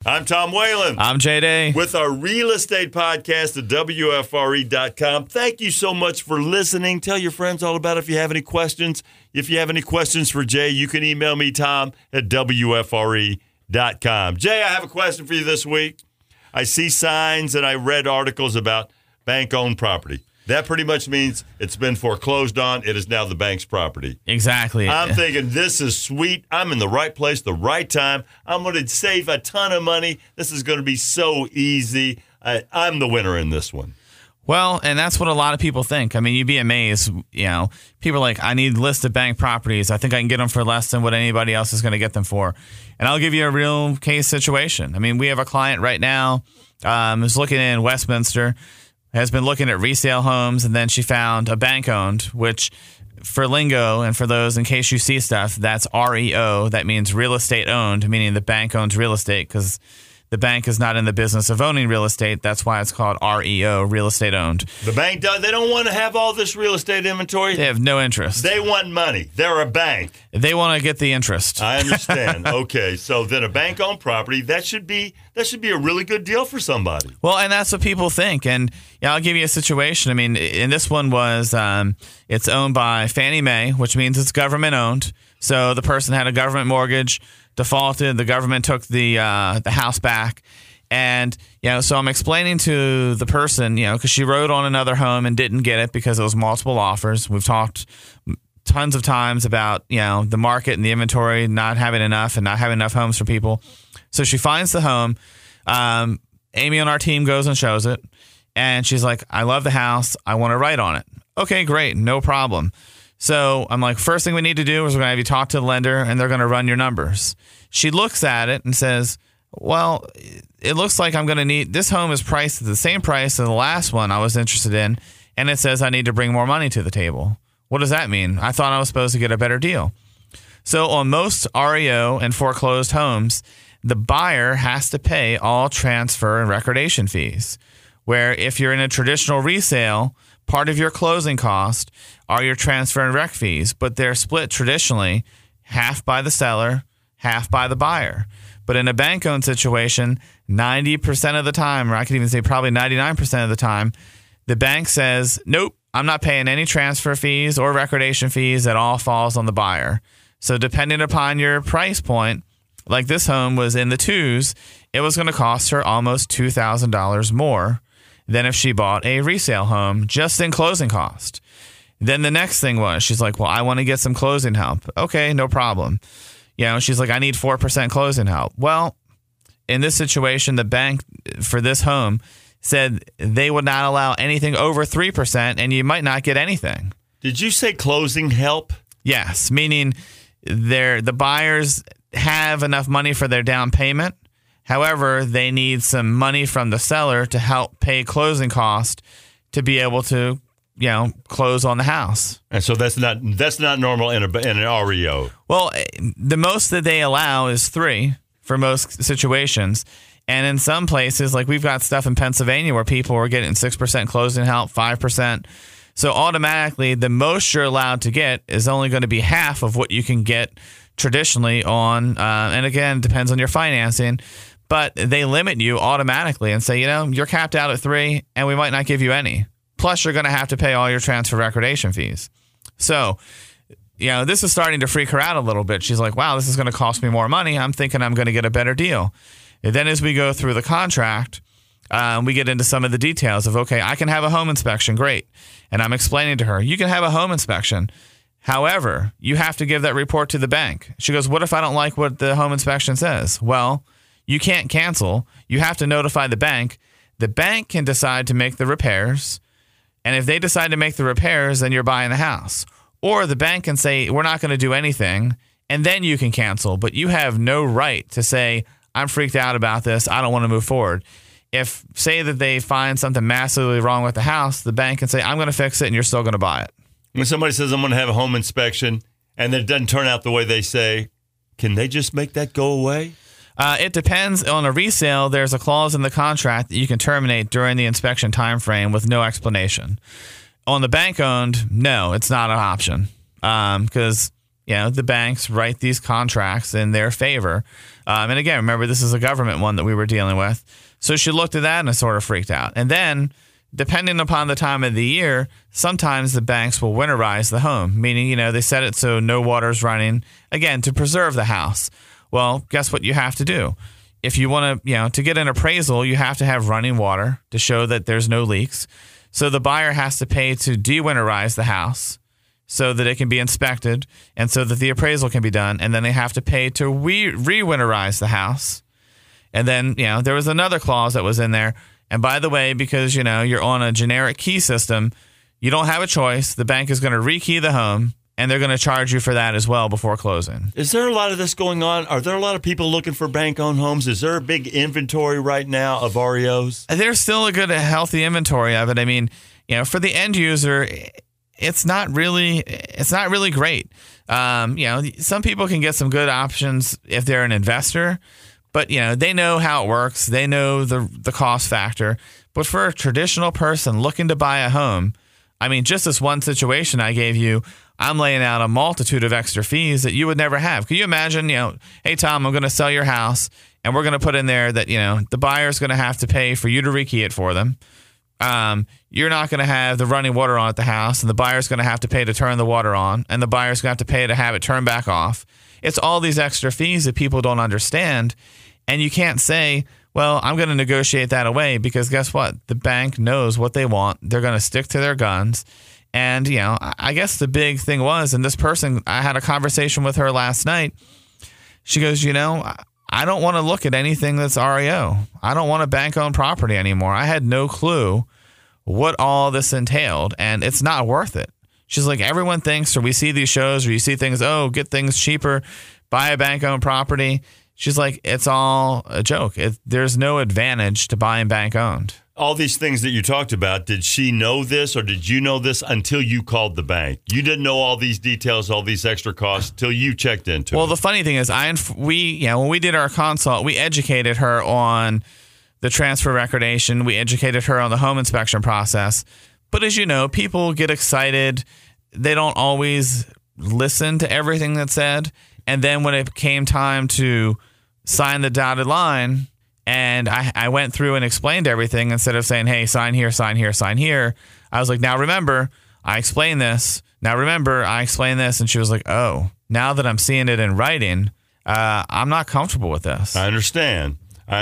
I'm Tom Whalen. I'm Jay Day. With our real estate podcast at WFRE.com. Thank you so much for listening. Tell your friends all about it if you have any questions. If you have any questions for Jay, you can email me, Tom, at WFRE.com. Jay, I have a question for you this week. I see signs and I read articles about bank-owned property. That pretty much means it's been foreclosed on. It is now the bank's property. Exactly. I'm thinking this is sweet. I'm in the right place, the right time. I'm going to save a ton of money. This is going to be so easy. I'm the winner in this one. Well, and that's what a lot of people think. I mean, you'd be amazed. People are like, I need listed bank properties. I think I can get them for less than what anybody else is going to get them for. And I'll give you a real case situation. I mean, we have a client right now who's looking in Westminster, has been looking at resale homes, and then she found a bank-owned, which for lingo and for those in case you see stuff, that's REO. That means real estate owned, meaning the bank owns real estate because the bank is not in the business of owning real estate. That's why it's called REO, real estate owned. The bank does. They don't want to have all this real estate inventory. They have no interest. They want money. They're a bank. They want to get the interest. I understand. Okay, so then a bank-owned property, that should be a really good deal for somebody. Well, and that's what people think. And I'll give you a situation. I mean, and this one was it's owned by Fannie Mae, which means it's government owned. So the person had a government mortgage, defaulted. The government took the house back, and so I'm explaining to the person, because she wrote on another home and didn't get it because it was multiple offers. We've talked tons of times about the market and the inventory not having enough and not having enough homes for people. So she finds the home. Amy on our team goes and shows it, and she's like, "I love the house. I want to write on it." Okay, great, no problem. So I'm like, first thing we need to do is we're going to have you talk to the lender, and they're going to run your numbers. She looks at it and says, well, it looks like I'm going to need – this home is priced at the same price as the last one I was interested in, and it says I need to bring more money to the table. What does that mean? I thought I was supposed to get a better deal. So on most REO and foreclosed homes, the buyer has to pay all transfer and recordation fees, where if you're in a traditional resale – part of your closing cost are your transfer and rec fees, but they're split traditionally half by the seller, half by the buyer. But in a bank-owned situation, 90% of the time, or I could even say probably 99% of the time, the bank says, nope, I'm not paying any transfer fees or recordation fees. That all falls on the buyer. So depending upon your price point, like this home was in the twos, it was going to cost her almost $2,000 more than if she bought a resale home just in closing cost. Then the next thing was, she's like, well, I want to get some closing help. Okay, no problem. She's like, I need 4% closing help. Well, in this situation, the bank for this home said they would not allow anything over 3%, and you might not get anything. Did you say closing help? Yes, meaning the buyers have enough money for their down payment. However, they need some money from the seller to help pay closing cost to be able to, close on the house. And so that's not normal in an REO. Well, the most that they allow is 3 for most situations. And in some places, like we've got stuff in Pennsylvania where people are getting 6% closing help, 5%. So automatically, the most you're allowed to get is only going to be half of what you can get traditionally on. And again, depends on your financing. But they limit you automatically and say, you're capped out at 3 and we might not give you any. Plus, you're going to have to pay all your transfer recordation fees. So, this is starting to freak her out a little bit. She's like, wow, this is going to cost me more money. I'm thinking I'm going to get a better deal. And then as we go through the contract, we get into some of the details of, okay, I can have a home inspection. Great. And I'm explaining to her, you can have a home inspection. However, you have to give that report to the bank. She goes, what if I don't like what the home inspection says? Well, you can't cancel. You have to notify the bank. The bank can decide to make the repairs. And if they decide to make the repairs, then you're buying the house. Or the bank can say, we're not going to do anything. And then you can cancel. But you have no right to say, I'm freaked out about this. I don't want to move forward. If, say that they find something massively wrong with the house, the bank can say, I'm going to fix it and you're still going to buy it. When somebody says, I'm going to have a home inspection, and then it doesn't turn out the way they say, can they just make that go away? It depends. On a resale, there's a clause in the contract that you can terminate during the inspection time frame with no explanation. On the bank-owned, no, it's not an option because the banks write these contracts in their favor. And again, remember, this is a government one that we were dealing with. So she looked at that and sort of freaked out. And then, depending upon the time of the year, sometimes the banks will winterize the home, meaning, they set it so no water's running, again, to preserve the house. Well, guess what you have to do? If you want to, to get an appraisal, you have to have running water to show that there's no leaks. So the buyer has to pay to de-winterize the house so that it can be inspected and so that the appraisal can be done. And then they have to pay to re-winterize the house. And then, there was another clause that was in there. And by the way, because, you're on a generic key system, you don't have a choice. The bank is going to rekey the home, and they're going to charge you for that as well before closing. Is there a lot of this going on? Are there a lot of people looking for bank-owned homes? Is there a big inventory right now of REOs? There's still a good, healthy inventory of it. I mean, for the end user, it's not really great. Some people can get some good options if they're an investor, but they know how it works. They know the cost factor. But for a traditional person looking to buy a home, I mean, just this one situation I gave you, I'm laying out a multitude of extra fees that you would never have. Can you imagine, hey, Tom, I'm going to sell your house, and we're going to put in there that, the buyer's going to have to pay for you to rekey it for them. You're not going to have the running water on at the house, and the buyer's going to have to pay to turn the water on, and the buyer's going to have to pay to have it turned back off. It's all these extra fees that people don't understand, and you can't say, well, I'm going to negotiate that away, because guess what? The bank knows what they want. They're going to stick to their guns. And, I guess the big thing was, and this person, I had a conversation with her last night. She goes, I don't want to look at anything that's REO. I don't want a bank-owned property anymore. I had no clue what all this entailed, and it's not worth it. She's like, everyone thinks, or we see these shows where you see things, get things cheaper, buy a bank-owned property. She's like, it's all a joke. There's no advantage to buying bank-owned. All these things that you talked about, did she know this or did you know this until you called the bank? You didn't know all these details, all these extra costs until you checked into it. Well, the funny thing is, when we did our consult, we educated her on the transfer recordation. We educated her on the home inspection process. But as you know, people get excited. They don't always listen to everything that's said. And then when it came time to sign the dotted line, and I went through and explained everything instead of saying, hey, sign here, sign here, sign here. I was like, now remember, I explained this. Now remember, I explained this. And she was like, oh, now that I'm seeing it in writing, I'm not comfortable with this. I understand.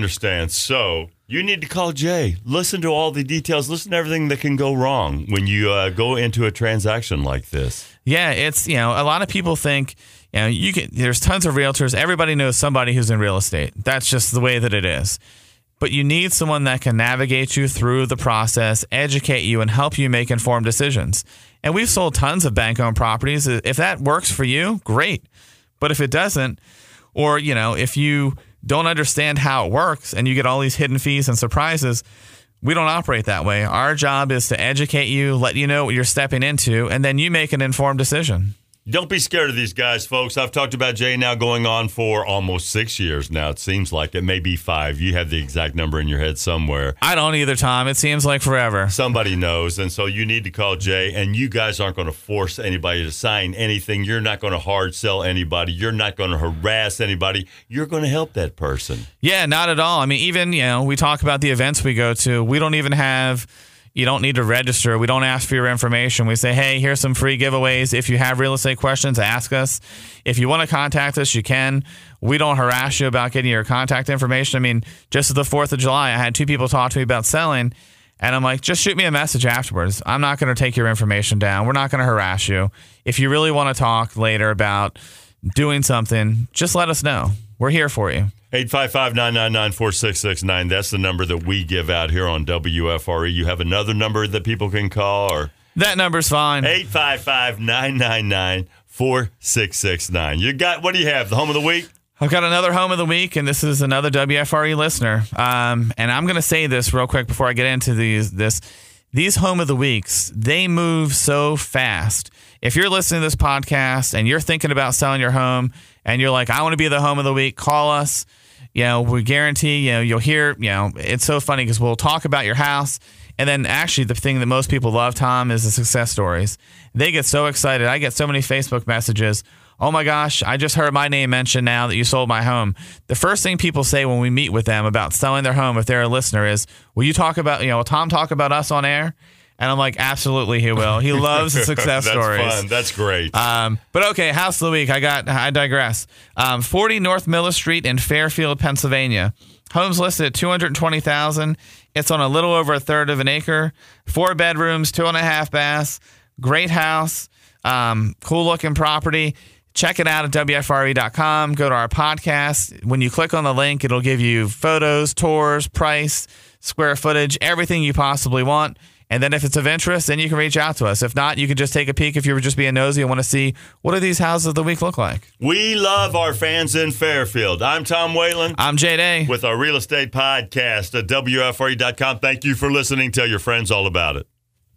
So you need to call Jay. Listen to all the details. Listen to everything that can go wrong when you go into a transaction like this. Yeah, it's, a lot of people think, there's tons of realtors. Everybody knows somebody who's in real estate. That's just the way that it is. But you need someone that can navigate you through the process, educate you, and help you make informed decisions. And we've sold tons of bank-owned properties. If that works for you, great. But if it doesn't, or, if you don't understand how it works and you get all these hidden fees and surprises, we don't operate that way. Our job is to educate you, let you know what you're stepping into, and then you make an informed decision. Don't be scared of these guys, folks. I've talked about Jay now going on for almost 6 years now. It seems like it may be 5. You have the exact number in your head somewhere. I don't either, Tom. It seems like forever. Somebody knows, and so you need to call Jay, and you guys aren't going to force anybody to sign anything. You're not going to hard sell anybody. You're not going to harass anybody. You're going to help that person. Yeah, not at all. I mean, even, we talk about the events we go to. We don't even have... You don't need to register. We don't ask for your information. We say, hey, here's some free giveaways. If you have real estate questions, ask us. If you want to contact us, you can. We don't harass you about getting your contact information. I mean, just at the 4th of July, I had 2 people talk to me about selling, and I'm like, just shoot me a message afterwards. I'm not going to take your information down. We're not going to harass you. If you really want to talk later about doing something, just let us know. We're here for you. 855-999-4669. That's the number that we give out here on WFRE. You have another number that people can call? Or that number's fine. 855-999-4669. You got, what do you have, the home of the week? I've got another home of the week, and this is another WFRE listener. And I'm going to say this real quick before I get into these home of the weeks, they move so fast. If you're listening to this podcast and you're thinking about selling your home and you're like, I want to be the home of the week, call us. We guarantee, you'll hear, it's so funny because we'll talk about your house. And then actually the thing that most people love, Tom, is the success stories. They get so excited. I get so many Facebook messages. oh my gosh, I just heard my name mentioned now that you sold my home. The first thing people say when we meet with them about selling their home, if they're a listener, is, will you talk about, will Tom talk about us on air? And I'm like, absolutely he will. He loves the success stories. That's fun. That's great. But okay, house of the week. I digress. 40 North Miller Street in Fairfield, Pennsylvania. Homes listed at $220,000. It's on a little over a third of an acre. 4 bedrooms, 2.5 baths. Great house. Cool looking property. Check it out at WFRE.com. Go to our podcast. When you click on the link, it'll give you photos, tours, price, square footage, everything you possibly want. And then if it's of interest, then you can reach out to us. If not, you can just take a peek if you were just being nosy and want to see what do these houses of the week look like. We love our fans in Fairfield. I'm Tom Whalen. I'm Jay Day. With our real estate podcast at WFRE.com. Thank you for listening. Tell your friends all about it.